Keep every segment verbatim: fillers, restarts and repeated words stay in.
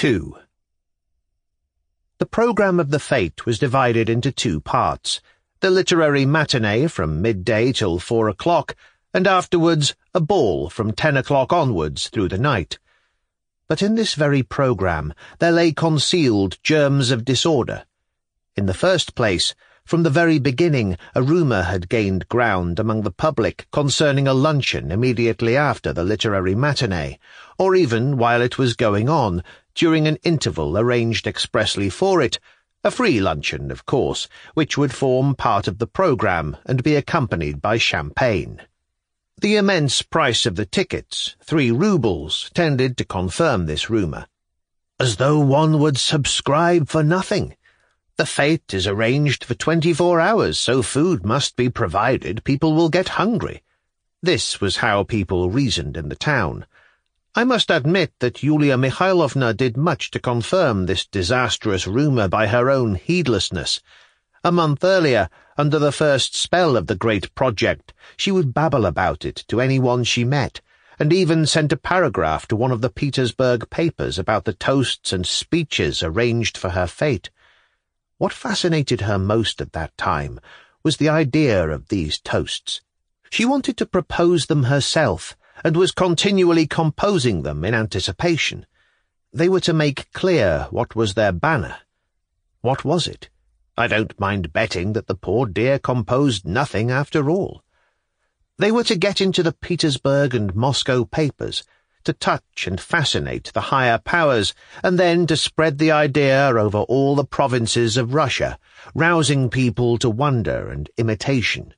two. The programme of the fete was divided into two parts, the literary matinee from midday till four o'clock, and afterwards a ball from ten o'clock onwards through the night. But in this very programme there lay concealed germs of disorder. In the first place, from the very beginning, a rumour had gained ground among the public concerning a luncheon immediately after the literary matinee, or even while it was going on, during an interval arranged expressly for it, a free luncheon, of course, which would form part of the programme and be accompanied by champagne. The immense price of the tickets, three roubles, tended to confirm this rumour. As though one would subscribe for nothing. The fete is arranged for twenty-four hours, so food must be provided, people will get hungry. This was how people reasoned in the town. I must admit that Yulia Mikhailovna did much to confirm this disastrous rumour by her own heedlessness. A month earlier, under the first spell of the great project, she would babble about it to anyone she met, and even sent a paragraph to one of the Petersburg papers about the toasts and speeches arranged for her fete. What fascinated her most at that time was the idea of these toasts. She wanted to propose them herself, and was continually composing them in anticipation. They were to make clear what was their banner. What was it? I don't mind betting that the poor dear composed nothing after all. They were to get into the Petersburg and Moscow papers, to touch and fascinate the higher powers, and then to spread the idea over all the provinces of Russia, rousing people to wonder and imitation.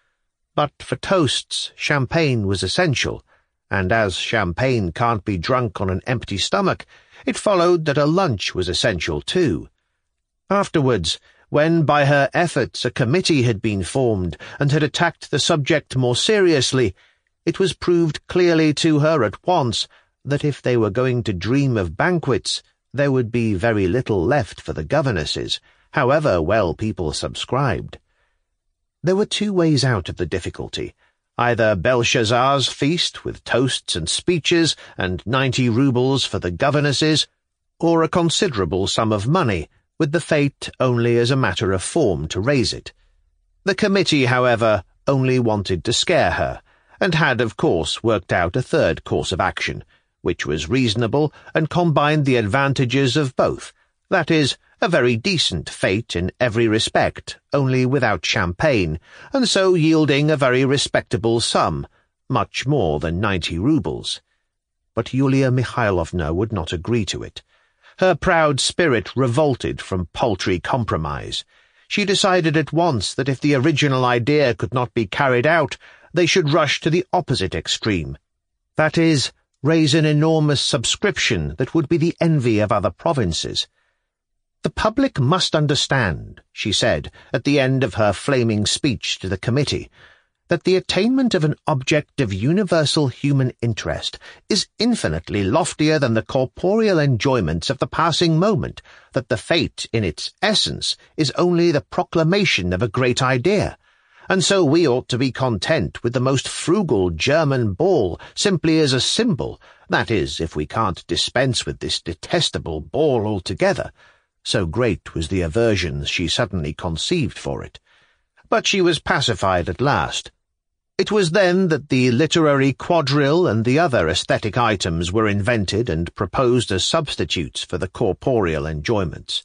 But for toasts, champagne was essential, and as champagne can't be drunk on an empty stomach, it followed that a lunch was essential too. Afterwards, when by her efforts a committee had been formed and had attacked the subject more seriously, it was proved clearly to her at once that if they were going to dream of banquets, there would be very little left for the governesses, however well people subscribed. There were two ways out of the difficulty, either Belshazzar's feast with toasts and speeches and ninety roubles for the governesses, or a considerable sum of money, with the fete only as a matter of form to raise it. The committee, however, only wanted to scare her, and had, of course, worked out a third course of action, which was reasonable and combined the advantages of both, that is, a very decent fete in every respect, only without champagne, and so yielding a very respectable sum, much more than ninety roubles. But Yulia Mikhailovna would not agree to it. Her proud spirit revolted from paltry compromise. She decided at once that if the original idea could not be carried out, they should rush to the opposite extreme. That is, raise an enormous subscription that would be the envy of other provinces. The public must understand, she said, at the end of her flaming speech to the committee, that the attainment of an object of universal human interest is infinitely loftier than the corporeal enjoyments of the passing moment, that the fete, in its essence, is only the proclamation of a great idea, and so we ought to be content with the most frugal German ball simply as a symbol, that is, if we can't dispense with this detestable ball altogether. So great was the aversion she suddenly conceived for it. But she was pacified at last. It was then that the literary quadrille and the other aesthetic items were invented and proposed as substitutes for the corporeal enjoyments.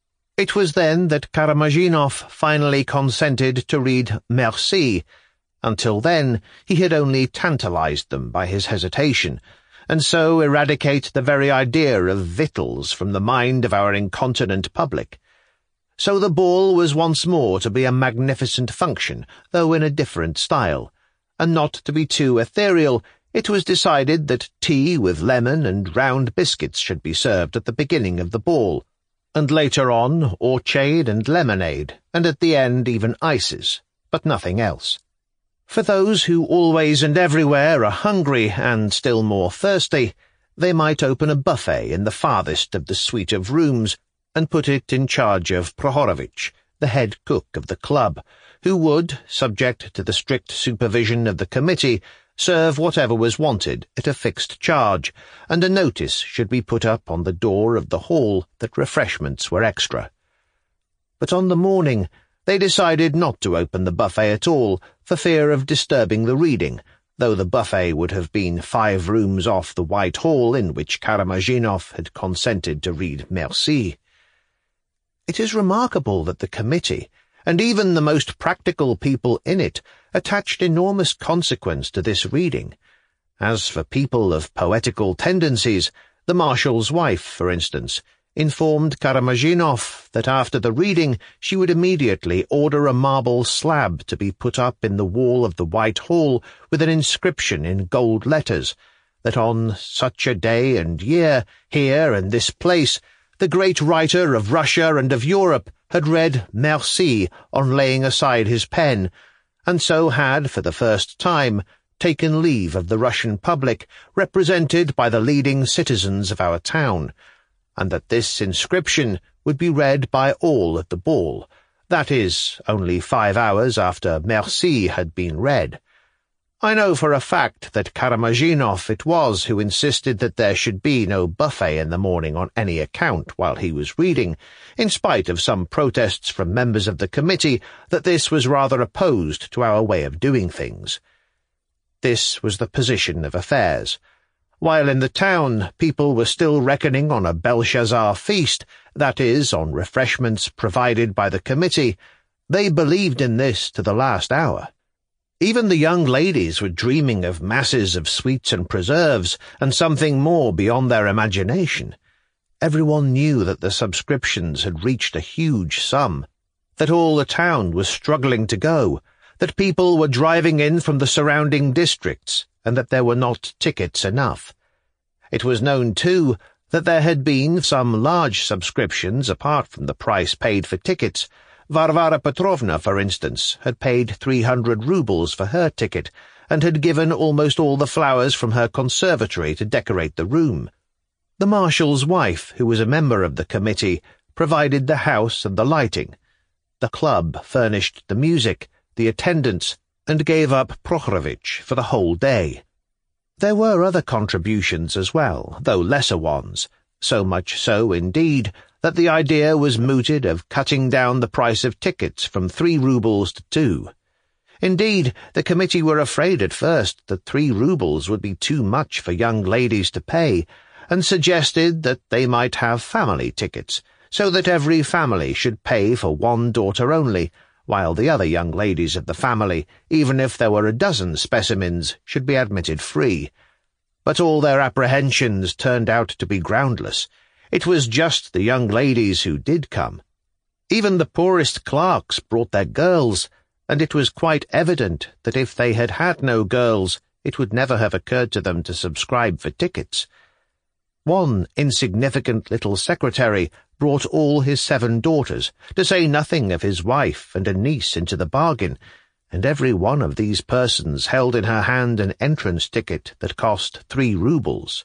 It was then that Karamazhinov finally consented to read Merci. Until then, he had only tantalized them by his hesitation, and so eradicate the very idea of victuals from the mind of our incontinent public. So the ball was once more to be a magnificent function, though in a different style, and not to be too ethereal. It was decided that tea with lemon and round biscuits should be served at the beginning of the ball, and later on orchard and lemonade, and at the end even ices, but nothing else. For those who always and everywhere are hungry and still more thirsty, they might open a buffet in the farthest of the suite of rooms and put it in charge of Prohorovitch, the head cook of the club, who would, subject to the strict supervision of the committee, serve whatever was wanted at a fixed charge, and a notice should be put up on the door of the hall that refreshments were extra. But on the morning, they decided not to open the buffet at all, for fear of disturbing the reading, though the buffet would have been five rooms off the White Hall in which Karamazhinov had consented to read Merci. It is remarkable that the committee, and even the most practical people in it, attached enormous consequence to this reading. As for people of poetical tendencies, the marshal's wife, for instance, informed Karamazhinov that after the reading she would immediately order a marble slab to be put up in the wall of the White Hall with an inscription in gold letters, that on such a day and year, here in this place, the great writer of Russia and of Europe had read Merci on laying aside his pen, and so had, for the first time, taken leave of the Russian public, represented by the leading citizens of our town, and that this inscription would be read by all at the ball, that is, only five hours after Merci had been read. I know for a fact that Karamazhinov it was who insisted that there should be no buffet in the morning on any account while he was reading, in spite of some protests from members of the committee that this was rather opposed to our way of doing things. This was the position of affairs. While in the town people were still reckoning on a Belshazzar feast, that is, on refreshments provided by the committee, they believed in this to the last hour. Even the young ladies were dreaming of masses of sweets and preserves, and something more beyond their imagination. Everyone knew that the subscriptions had reached a huge sum, that all the town was struggling to go, that people were driving in from the surrounding districts, and that there were not tickets enough. It was known, too, that there had been some large subscriptions apart from the price paid for tickets. Varvara Petrovna, for instance, had paid three hundred roubles for her ticket, and had given almost all the flowers from her conservatory to decorate the room. The marshal's wife, who was a member of the committee, provided the house and the lighting. The club furnished the music, the attendance, and gave up Prohorovitch for the whole day. There were other contributions as well, though lesser ones, so much so, indeed, that the idea was mooted of cutting down the price of tickets from three roubles to two. Indeed, the committee were afraid at first that three roubles would be too much for young ladies to pay, and suggested that they might have family tickets, so that every family should pay for one daughter only, while the other young ladies of the family, even if there were a dozen specimens, should be admitted free. But all their apprehensions turned out to be groundless. It was just the young ladies who did come. Even the poorest clerks brought their girls, and it was quite evident that if they had had no girls, it would never have occurred to them to subscribe for tickets. One insignificant little secretary brought all his seven daughters, to say nothing of his wife and a niece into the bargain, and every one of these persons held in her hand an entrance ticket that cost three roubles.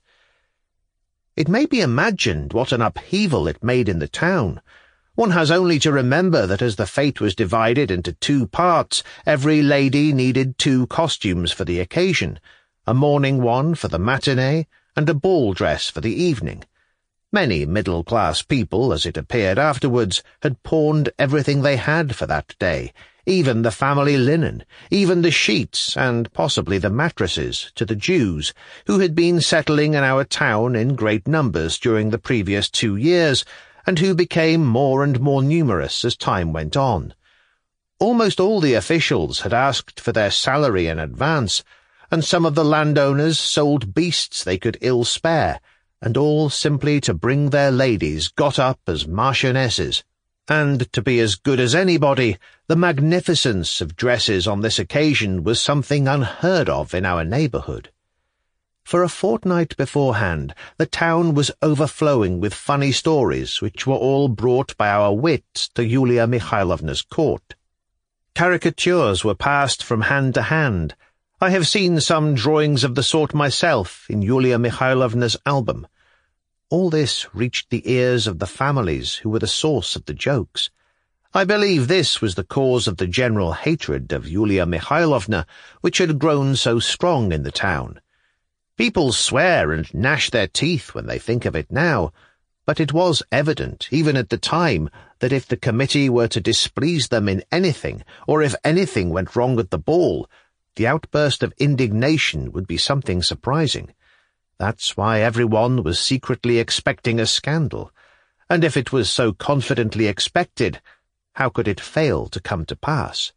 It may be imagined what an upheaval it made in the town. One has only to remember that as the fete was divided into two parts, every lady needed two costumes for the occasion, a morning one for the matinee, and a ball dress for the evening. Many middle-class people, as it appeared afterwards, had pawned everything they had for that day, even the family linen, even the sheets, and possibly the mattresses, to the Jews, who had been settling in our town in great numbers during the previous two years, and who became more and more numerous as time went on. Almost all the officials had asked for their salary in advance, and some of the landowners sold beasts they could ill spare, and all simply to bring their ladies got up as marchionesses. And to be as good as anybody, the magnificence of dresses on this occasion was something unheard of in our neighbourhood. For a fortnight beforehand, the town was overflowing with funny stories which were all brought by our wits to Yulia Mikhailovna's court. Caricatures were passed from hand to hand. I have seen some drawings of the sort myself in Yulia Mikhailovna's album. All this reached the ears of the families who were the source of the jokes. I believe this was the cause of the general hatred of Yulia Mikhailovna, which had grown so strong in the town. People swear and gnash their teeth when they think of it now, but it was evident, even at the time, that if the committee were to displease them in anything, or if anything went wrong at the ball, the outburst of indignation would be something surprising. That's why everyone was secretly expecting a scandal, and if it was so confidently expected, how could it fail to come to pass?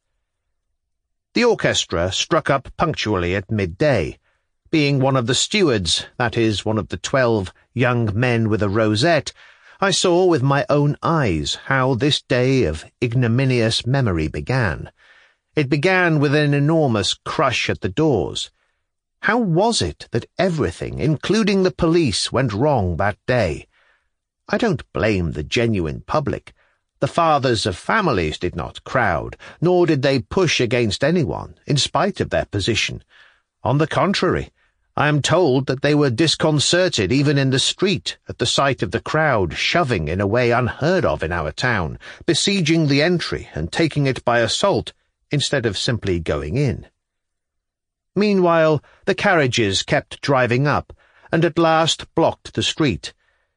The orchestra struck up punctually at midday. Being one of the stewards, that is, one of the twelve young men with a rosette, I saw with my own eyes how this day of ignominious memory began. It began with an enormous crush at the doors. How was it that everything, including the police, went wrong that day? I don't blame the genuine public. The fathers of families did not crowd, nor did they push against anyone, in spite of their position. On the contrary, I am told that they were disconcerted even in the street at the sight of the crowd shoving in a way unheard of in our town, besieging the entry and taking it by assault instead of simply going in. Meanwhile, the carriages kept driving up, and at last blocked the street.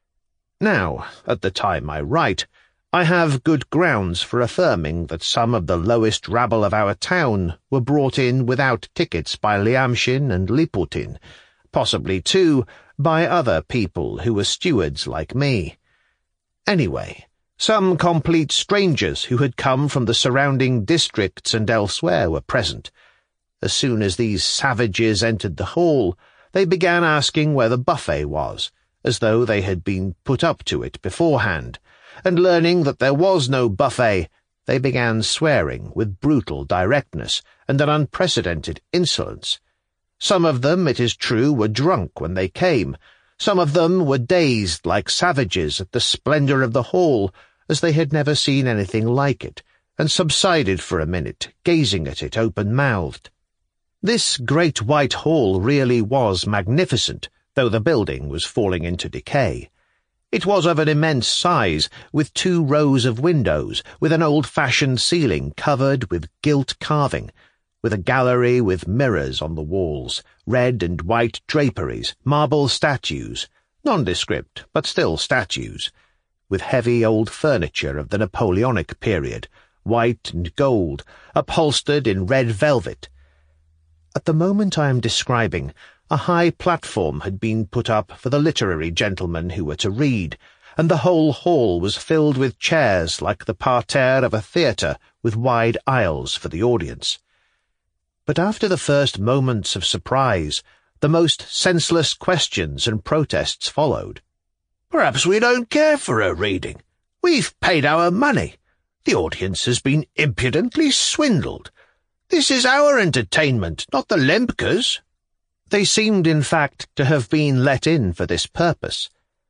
Now, at the time I write, I have good grounds for affirming that some of the lowest rabble of our town were brought in without tickets by Lyamshin and Liputin, possibly, too, by other people who were stewards like me. Anyway, some complete strangers who had come from the surrounding districts and elsewhere were present. As soon as these savages entered the hall, they began asking where the buffet was, as though they had been put up to it beforehand, and learning that there was no buffet, they began swearing with brutal directness and an unprecedented insolence. Some of them, it is true, were drunk when they came. Some of them were dazed like savages at the splendor of the hall, as they had never seen anything like it, and subsided for a minute, gazing at it open-mouthed. This great white hall really was magnificent, though the building was falling into decay. It was of an immense size, with two rows of windows, with an old-fashioned ceiling covered with gilt carving, with a gallery with mirrors on the walls, red and white draperies, marble statues, nondescript, but still statues, with heavy old furniture of the Napoleonic period, white and gold, upholstered in red velvet. At the moment I am describing, a high platform had been put up for the literary gentlemen who were to read, and the whole hall was filled with chairs like the parterre of a theatre, with wide aisles for the audience. But after the first moments of surprise, the most senseless questions and protests followed. "Perhaps we don't care for her reading. We've paid our money. The audience has been impudently swindled. This is our entertainment, not the Lembkes." They seemed, in fact, to have been let in for this purpose.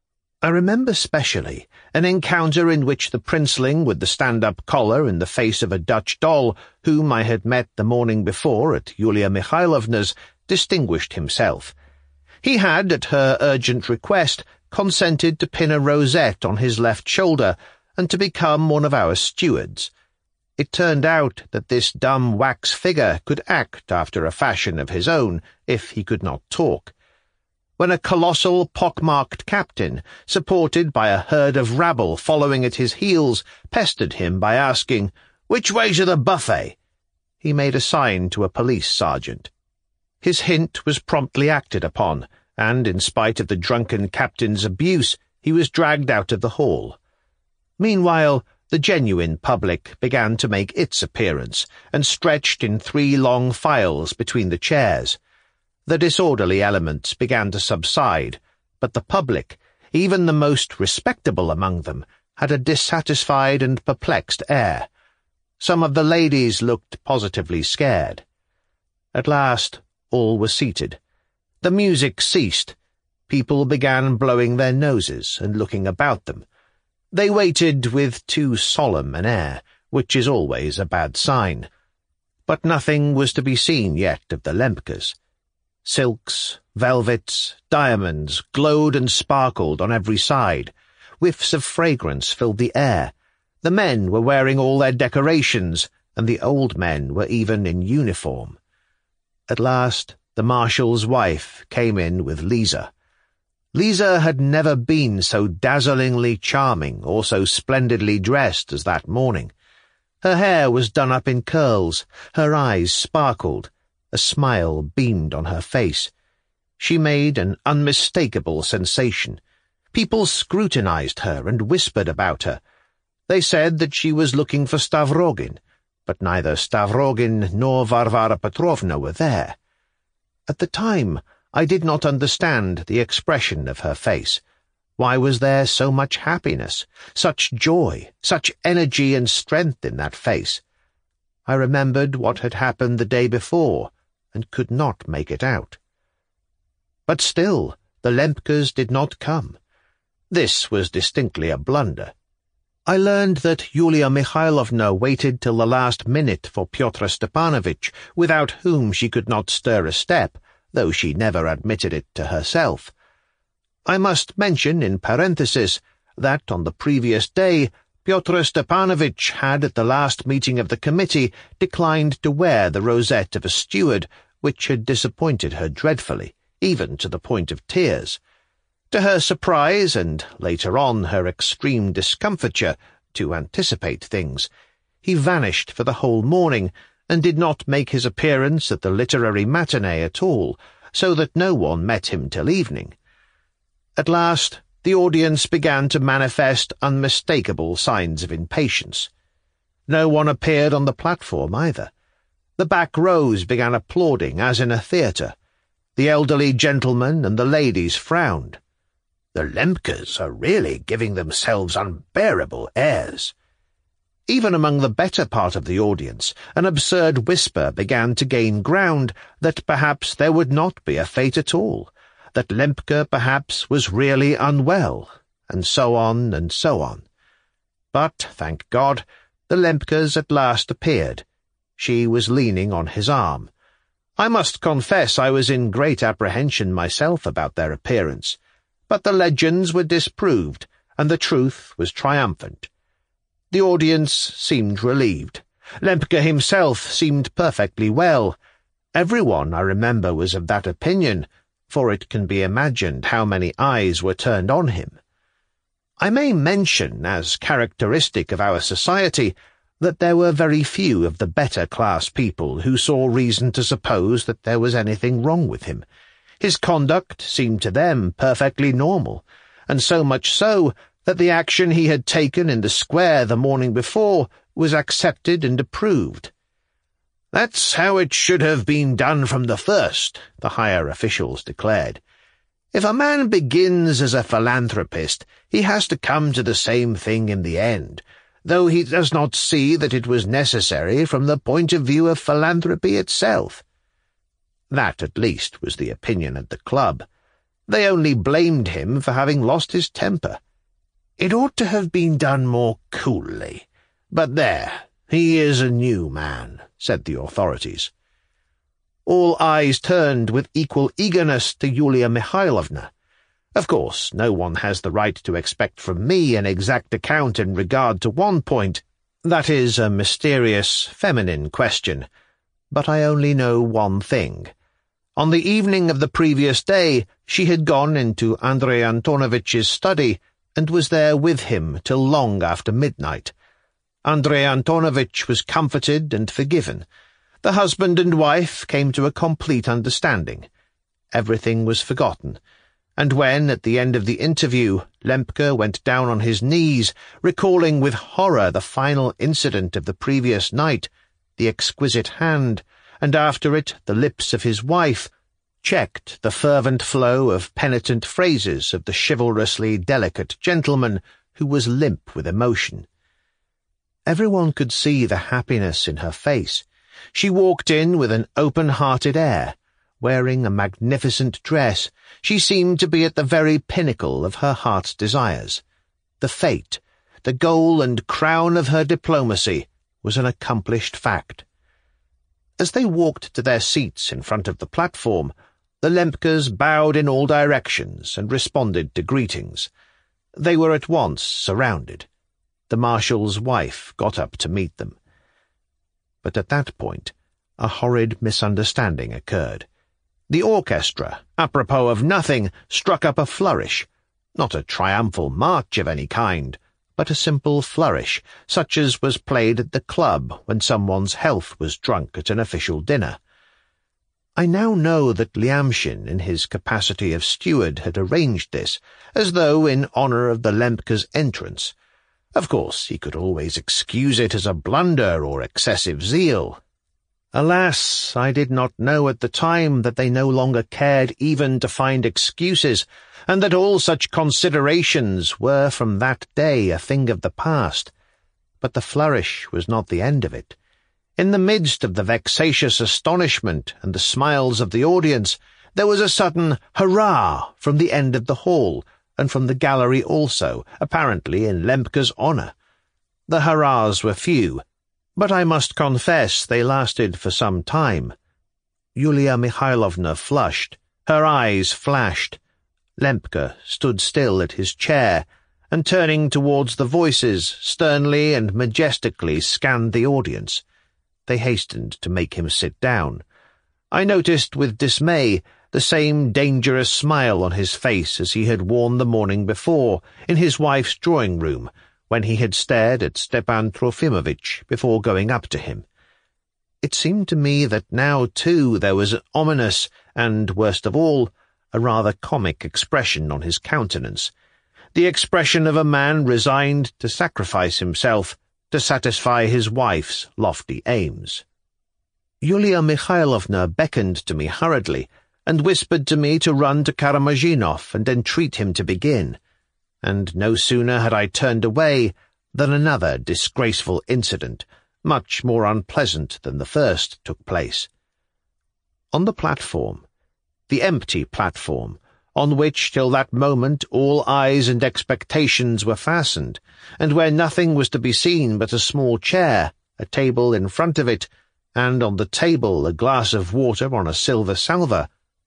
I remember specially an encounter in which the princeling with the stand-up collar and the face of a Dutch doll, whom I had met the morning before at Yulia Mikhailovna's, distinguished himself. He had, at her urgent request, consented to pin a rosette on his left shoulder and to become one of our stewards. It turned out that this dumb wax figure could act after a fashion of his own, if he could not talk. When a colossal pock-marked captain, supported by a herd of rabble following at his heels, pestered him by asking, "Which way to the buffet?" he made a sign to a police sergeant. His hint was promptly acted upon, and, in spite of the drunken captain's abuse, he was dragged out of the hall. Meanwhile, the genuine public began to make its appearance, and stretched in three long files between the chairs. The disorderly elements began to subside, but the public, even the most respectable among them, had a dissatisfied and perplexed air. Some of the ladies looked positively scared. At last, all were seated. The music ceased. People began blowing their noses and looking about them. They waited with too solemn an air, which is always a bad sign. But nothing was to be seen yet of the Lembkes. Silks, velvets, diamonds glowed and sparkled on every side. Whiffs of fragrance filled the air. The men were wearing all their decorations, and the old men were even in uniform. At last, the marshal's wife came in with Lisa. Lisa had never been so dazzlingly charming or so splendidly dressed as that morning. Her hair was done up in curls, her eyes sparkled, a smile beamed on her face. She made an unmistakable sensation. People scrutinized her and whispered about her. They said that she was looking for Stavrogin, but neither Stavrogin nor Varvara Petrovna were there. At the time, I did not understand the expression of her face. Why was there so much happiness, such joy, such energy and strength in that face? I remembered what had happened the day before, and could not make it out. But still, the Lempkes did not come. This was distinctly a blunder. I learned that Yulia Mikhailovna waited till the last minute for Pyotr Stepanovitch, without whom she could not stir a step, though she never admitted it to herself. I must mention in parenthesis that on the previous day Pyotr Stepanovitch had at the last meeting of the committee declined to wear the rosette of a steward, which had disappointed her dreadfully, even to the point of tears. To her surprise, and later on her extreme discomfiture, to anticipate things, he vanished for the whole morning, and did not make his appearance at the literary matinee at all, so that no one met him till evening. At last, the audience began to manifest unmistakable signs of impatience. No one appeared on the platform either. The back rows began applauding as in a theatre. The elderly gentlemen and the ladies frowned. The Lempkes are really giving themselves unbearable airs. Even among the better part of the audience, an absurd whisper began to gain ground that perhaps there would not be a fate at all, that Lempke perhaps was really unwell, and so on and so on. But, thank God, the Lempkes at last appeared. She was leaning on his arm. I must confess I was in great apprehension myself about their appearance, but the legends were disproved, and the truth was triumphant. The audience seemed relieved. Lempke himself seemed perfectly well. Everyone, I remember, was of that opinion, for it can be imagined how many eyes were turned on him. I may mention, as characteristic of our society, that there were very few of the better-class people who saw reason to suppose that there was anything wrong with him. His conduct seemed to them perfectly normal, and so much so that the action he had taken in the square the morning before was accepted and approved. "That's how it should have been done from the first," the higher officials declared. "If a man begins as a philanthropist, he has to come to the same thing in the end, though he does not see that it was necessary from the point of view of philanthropy itself." That, at least, was the opinion at the club. They only blamed him for having lost his temper. It ought to have been done more coolly. But there, he is a new man, said the authorities. All eyes turned with equal eagerness to Yulia Mikhailovna. Of course, no one has the right to expect from me an exact account in regard to one point. That is a mysterious, feminine question. But I only know one thing. On the evening of the previous day, she had gone into Andrei Antonovitch's study, and was there with him till long after midnight. Andrei Antonovitch was comforted and forgiven. The husband and wife came to a complete understanding. Everything was forgotten, and when, at the end of the interview, Lempke went down on his knees, recalling with horror the final incident of the previous night, the exquisite hand, and after it the lips of his wife, checked the fervent flow of penitent phrases of the chivalrously delicate gentleman who was limp with emotion. Everyone could see the happiness in her face. She walked in with an open-hearted air. Wearing a magnificent dress, she seemed to be at the very pinnacle of her heart's desires. The fate, the goal and crown of her diplomacy, was an accomplished fact. As they walked to their seats in front of the platform, the Lempkes bowed in all directions and responded to greetings. They were at once surrounded. the marshal's wife got up to meet them. But at that point, a horrid misunderstanding occurred. The orchestra, apropos of nothing, struck up a flourish, not a triumphal march of any kind, but a simple flourish, such as was played at the club when someone's health was drunk at an official dinner. I now know that Liamshin, in his capacity of steward, had arranged this, as though in honour of the Lemke's entrance. Of course, he could always excuse it as a blunder or excessive zeal. Alas, I did not know at the time that they no longer cared even to find excuses, and that all such considerations were from that day a thing of the past. But the flourish was not the end of it. In the midst of the vexatious astonishment and the smiles of the audience, there was a sudden hurrah from the end of the hall, and from the gallery also, apparently in Lemke's honour. The hurrahs were few, but I must confess they lasted for some time. Yulia Mikhailovna flushed, her eyes flashed. Lemke stood still at his chair, and turning towards the voices, sternly and majestically scanned the audience. They hastened to make him sit down. I noticed with dismay the same dangerous smile on his face as he had worn the morning before in his wife's drawing-room, when he had stared at Stepan Trofimovitch before going up to him. It seemed to me that now, too, there was an ominous and, worst of all, a rather comic expression on his countenance, the expression of a man resigned to sacrifice himself to satisfy his wife's lofty aims. Yulia Mikhailovna beckoned to me hurriedly, and whispered to me to run to Karamazhinov and entreat him to begin, and no sooner had I turned away than another disgraceful incident, much more unpleasant than the first, took place. On the platform, the empty platform, on which till that moment all eyes and expectations were fastened, and where nothing was to be seen but a small chair, a table in front of it, and on the table a glass of water on a silver salver,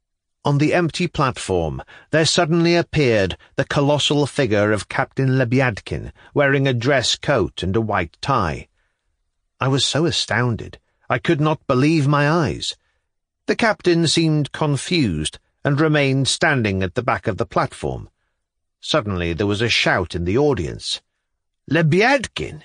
on the empty platform there suddenly appeared the colossal figure of Captain Lebyadkin, wearing a dress coat and a white tie. I was so astounded, I could not believe my eyes. The captain seemed confused, and remained standing at the back of the platform. Suddenly there was a shout in the audience. "Lebyadkin!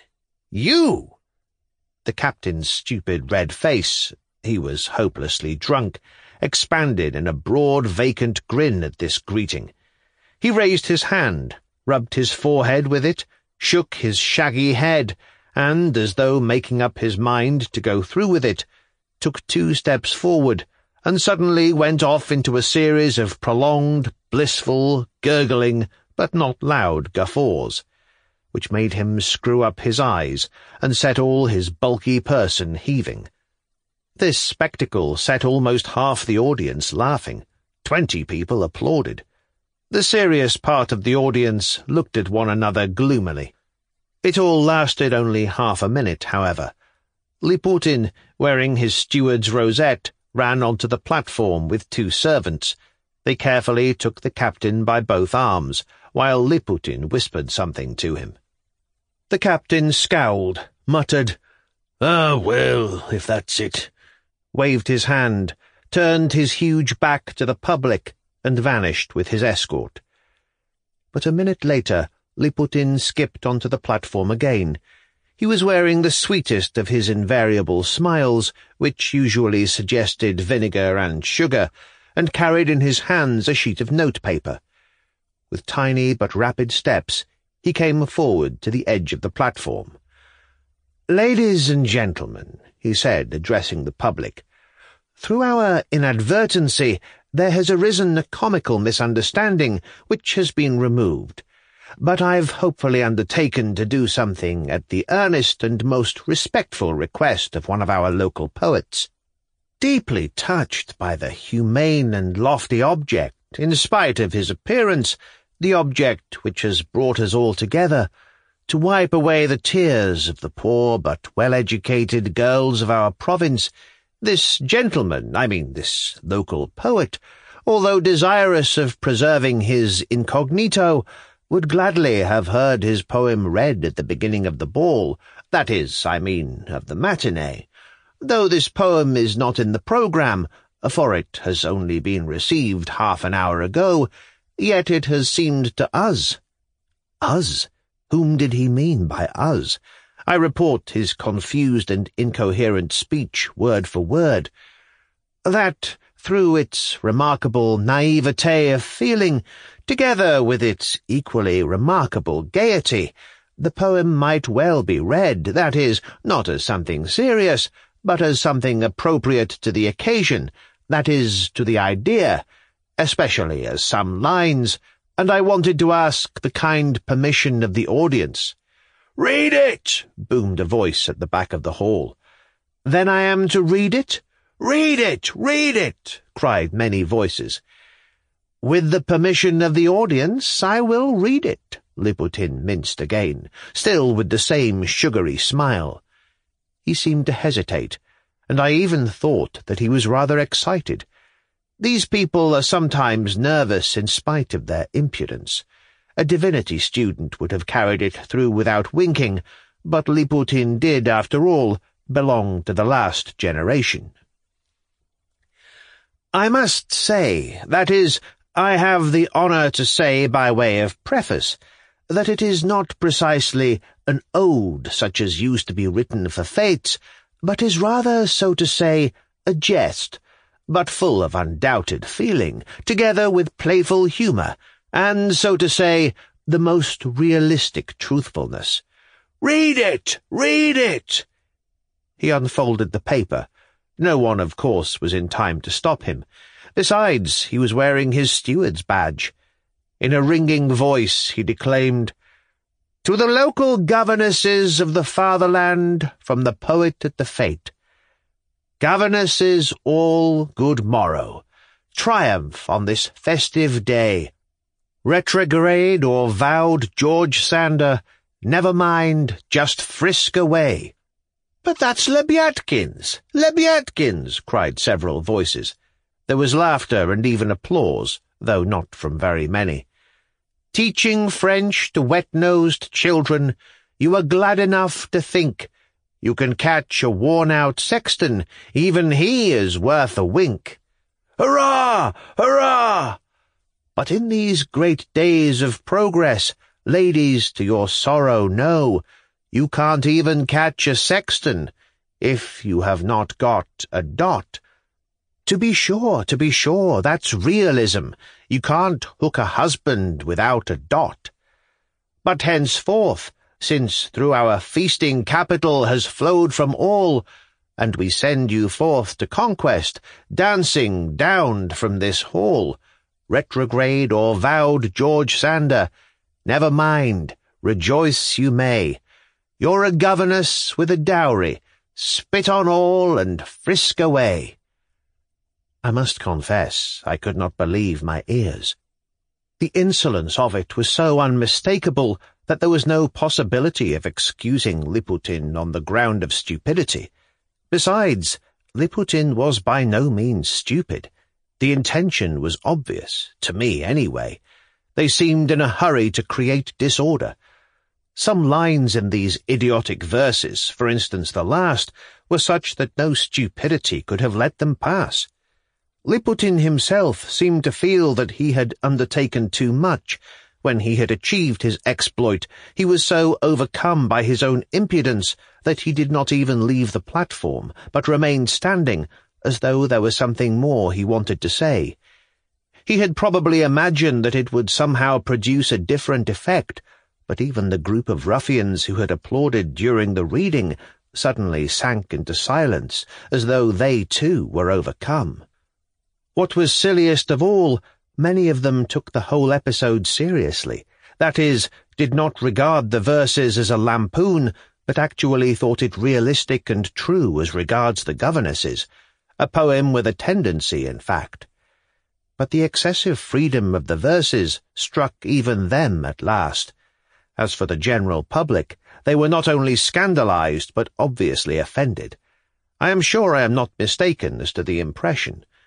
You!" The captain's stupid red face, he was hopelessly drunk, expanded in a broad, vacant grin at this greeting. He raised his hand, rubbed his forehead with it, shook his shaggy head, and, as though making up his mind to go through with it, took two steps forward, and suddenly went off into a series of prolonged, blissful, gurgling, but not loud guffaws, which made him screw up his eyes and set all his bulky person heaving. This spectacle set almost half the audience laughing. Twenty people applauded. The serious part of the audience looked at one another gloomily. It all lasted only half a minute, however. Liputin, wearing his steward's rosette, ran onto the platform with two servants. They carefully took the captain by both arms, while Liputin whispered something to him. The captain scowled, muttered, "Ah, well, if that's it," waved his hand, turned his huge back to the public, and vanished with his escort. But a minute later, Liputin skipped onto the platform again. He was wearing the sweetest of his invariable smiles, which usually suggested vinegar and sugar, and carried in his hands a sheet of notepaper. With tiny but rapid steps, he came forward to the edge of the platform. "Ladies and gentlemen," he said, addressing the public, "through our inadvertency there has arisen a comical misunderstanding which has been removed. But I've hopefully undertaken to do something at the earnest and most respectful request of one of our local poets. Deeply touched by the humane and lofty object, in spite of his appearance, the object which has brought us all together, to wipe away the tears of the poor but well-educated girls of our province, this gentleman, I mean this local poet, although desirous of preserving his incognito, would gladly have heard his poem read at the beginning of the ball, that is, I mean, of the matinee, though this poem is not in the programme, for it has only been received half an hour ago, yet it has seemed to us. Us? Whom did he mean by us? I report his confused and incoherent speech word for word. That, through its remarkable naivete of feeling, together with its equally remarkable gaiety, the poem might well be read, that is, not as something serious, but as something appropriate to the occasion, that is, to the idea, especially as some lines, and I wanted to ask the kind permission of the audience. "Read it!" boomed a voice at the back of the hall. "Then I am to read it? Read it! Read it!" cried many voices. "With the permission of the audience, I will read it," Liputin minced again, still with the same sugary smile. He seemed to hesitate, and I even thought that he was rather excited. These people are sometimes nervous in spite of their impudence. A divinity student would have carried it through without winking, but Liputin did, after all, belong to the last generation. "I must say, that is, I have the honour to say by way of preface, that it is not precisely an ode such as used to be written for fêtes, but is rather, so to say, a jest, but full of undoubted feeling, together with playful humour, and, so to say, the most realistic truthfulness. Read it! Read it!" He unfolded the paper. No one, of course, was in time to stop him. Besides, he was wearing his steward's badge. In a ringing voice he declaimed, "To the local governesses of the fatherland, from the poet at the fete. Governesses all, good morrow. Triumph on this festive day. Retrograde or vowed George Sander, never mind, just frisk away." "But that's Lebiatkins! Lebiatkins!" cried several voices. There was laughter and even applause, though not from very many. "Teaching French to wet-nosed children, you are glad enough to think you can catch a worn-out sexton, even he is worth a wink. Hurrah! Hurrah! But in these great days of progress, ladies, to your sorrow know, you can't even catch a sexton, if you have not got a dot. To be sure, to be sure, that's realism. You can't hook a husband without a dot. But henceforth, since through our feasting capital has flowed from all, and we send you forth to conquest, dancing downed from this hall, retrograde or vowed George Sander, never mind, rejoice you may. You're a governess with a dowry, spit on all and frisk away." I must confess I could not believe my ears. The insolence of it was so unmistakable that there was no possibility of excusing Liputin on the ground of stupidity. Besides, Liputin was by no means stupid. The intention was obvious, to me anyway. They seemed in a hurry to create disorder. Some lines in these idiotic verses, for instance the last, were such that no stupidity could have let them pass. Liputin himself seemed to feel that he had undertaken too much. When he had achieved his exploit, he was so overcome by his own impudence that he did not even leave the platform, but remained standing, as though there was something more he wanted to say. He had probably imagined that it would somehow produce a different effect, but even the group of ruffians who had applauded during the reading suddenly sank into silence, as though they too were overcome. What was silliest of all, many of them took the whole episode seriously, that is, did not regard the verses as a lampoon, but actually thought it realistic and true as regards the governesses, a poem with a tendency, in fact. But the excessive freedom of the verses struck even them at last. As for the general public, they were not only scandalized, but obviously offended. I am sure I am not mistaken as to the impression.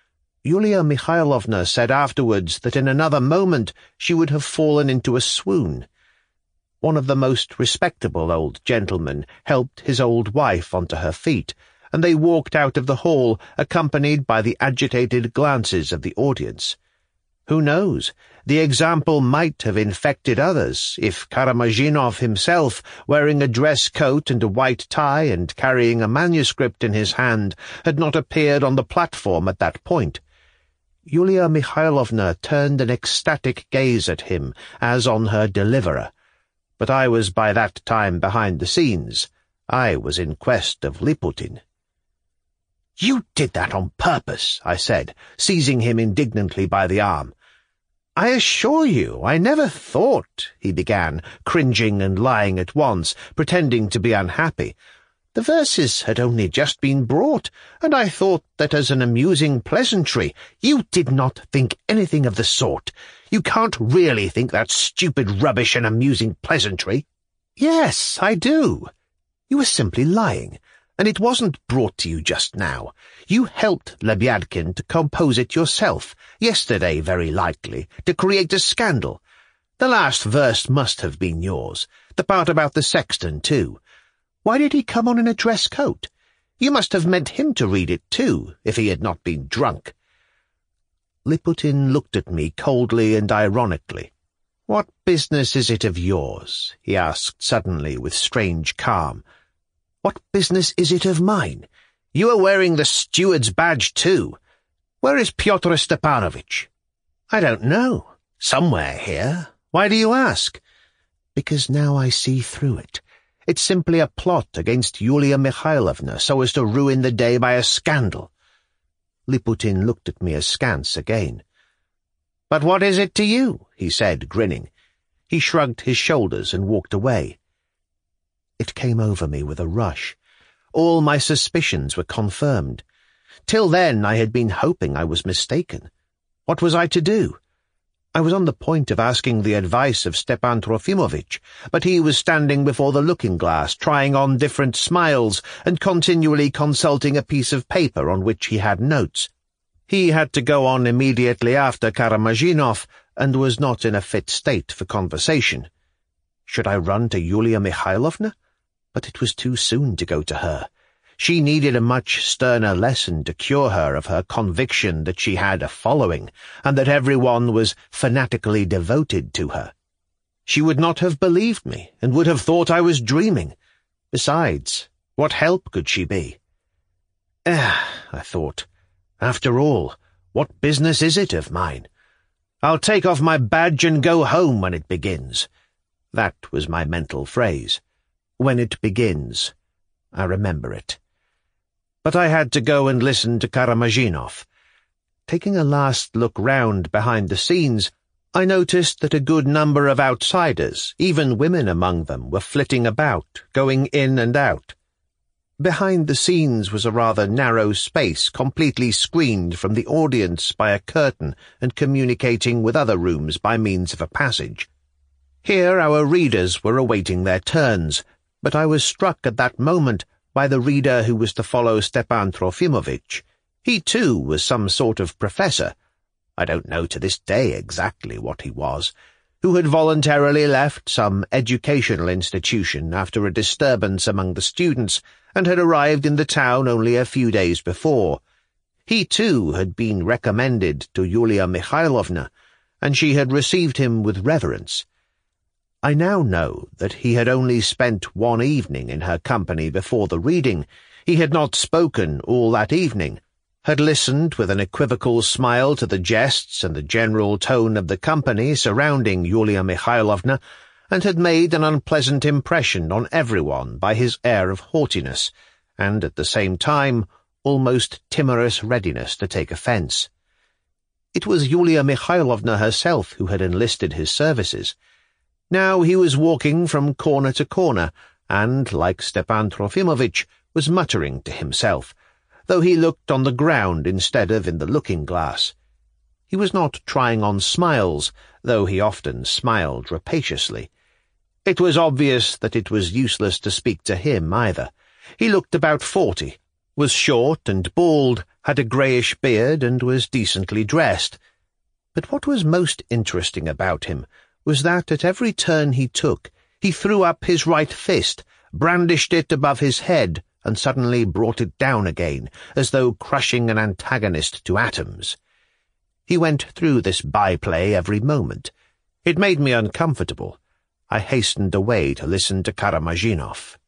Yulia Mikhailovna said afterwards that in another moment she would have fallen into a swoon. One of the most respectable old gentlemen helped his old wife onto her feet, and they walked out of the hall accompanied by the agitated glances of the audience. Who knows? The example might have infected others if Karamazhinov himself, wearing a dress coat and a white tie and carrying a manuscript in his hand, had not appeared on the platform at that point. Yulia Mikhailovna turned an ecstatic gaze at him, as on her deliverer. But I was by that time behind the scenes. I was in quest of Liputin. "You did that on purpose," I said, seizing him indignantly by the arm. "I assure you, I never thought," he began, cringing and lying at once, pretending to be unhappy. "The verses had only just been brought, and I thought that as an amusing pleasantry—" "You did not think anything of the sort. You can't really think that stupid rubbish an amusing pleasantry." "Yes, I do. You were simply lying. And it wasn't brought to you just now. You helped Lebyadkin to compose it yourself, yesterday very likely, to create a scandal. The last verse must have been yours, the part about the sexton, too. Why did he come on in a dress coat? You must have meant him to read it, too, if he had not been drunk." Liputin looked at me coldly and ironically. "What business is it of yours?" he asked suddenly with strange calm. "What business is it of mine? You are wearing the steward's badge, too. Where is Pyotr Stepanovitch?" "I don't know. Somewhere here. Why do you ask?" "Because now I see through it. It's simply a plot against Yulia Mikhailovna so as to ruin the day by a scandal." Liputin looked at me askance again. "But what is it to you?" he said, grinning. He shrugged his shoulders and walked away. It came over me with a rush. All my suspicions were confirmed. Till then I had been hoping I was mistaken. What was I to do? I was on the point of asking the advice of Stepan Trofimovitch, but he was standing before the looking-glass, trying on different smiles and continually consulting a piece of paper on which he had notes. He had to go on immediately after Karamazhinov, and was not in a fit state for conversation. Should I run to Yulia Mikhailovna? But it was too soon to go to her. She needed a much sterner lesson to cure her of her conviction that she had a following, and that everyone was fanatically devoted to her. She would not have believed me, and would have thought I was dreaming. Besides, what help could she be? Eh, I thought. After all, what business is it of mine? I'll take off my badge and go home when it begins. That was my mental phrase. When it begins. I remember it. But I had to go and listen to Karamazhinov. Taking a last look round behind the scenes, I noticed that a good number of outsiders, even women among them, were flitting about, going in and out. Behind the scenes was a rather narrow space completely screened from the audience by a curtain and communicating with other rooms by means of a passage. Here our readers were awaiting their turns, but I was struck at that moment by the reader who was to follow Stepan Trofimovitch. He, too, was some sort of professor. I don't know to this day exactly what he was, who had voluntarily left some educational institution after a disturbance among the students and had arrived in the town only a few days before. He, too, had been recommended to Yulia Mikhailovna, and she had received him with reverence. I now know that he had only spent one evening in her company before the reading. He had not spoken all that evening, had listened with an equivocal smile to the jests and the general tone of the company surrounding Yulia Mikhailovna, and had made an unpleasant impression on everyone by his air of haughtiness, and at the same time almost timorous readiness to take offence. It was Yulia Mikhailovna herself who had enlisted his services. Now he was walking from corner to corner, and, like Stepan Trofimovitch, was muttering to himself, though he looked on the ground instead of in the looking-glass. He was not trying on smiles, though he often smiled rapaciously. It was obvious that it was useless to speak to him either. He looked about forty, was short and bald, had a greyish beard, and was decently dressed. But what was most interesting about him was that at every turn he took, he threw up his right fist, brandished it above his head, and suddenly brought it down again, as though crushing an antagonist to atoms. He went through this byplay every moment. It made me uncomfortable. I hastened away to listen to Karamazhinov.